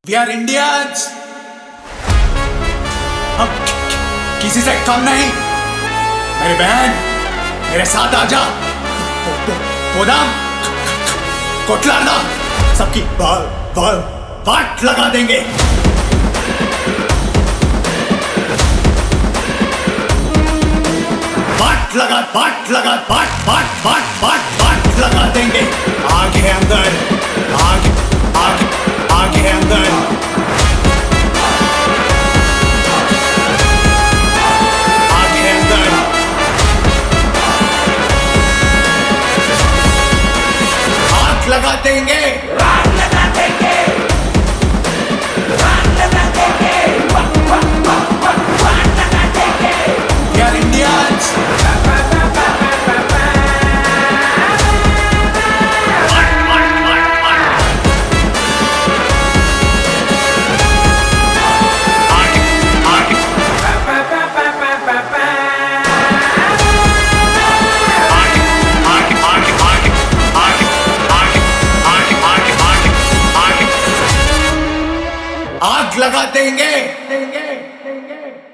We are Indians. हम किसी से कम नहीं। मेरी बहन, मेरे साथ आजा। पोदाम कोटलाना सबकी वाट लगा देंगे। वाट लगा देंगे। आग है अंदर, आग है अंदर। आग है अंदर। आग लगा देंगे। आग लगा देंगे। आग लगा देंगे। आग लगा देंगे। We are Indians. आग लगा देंगे।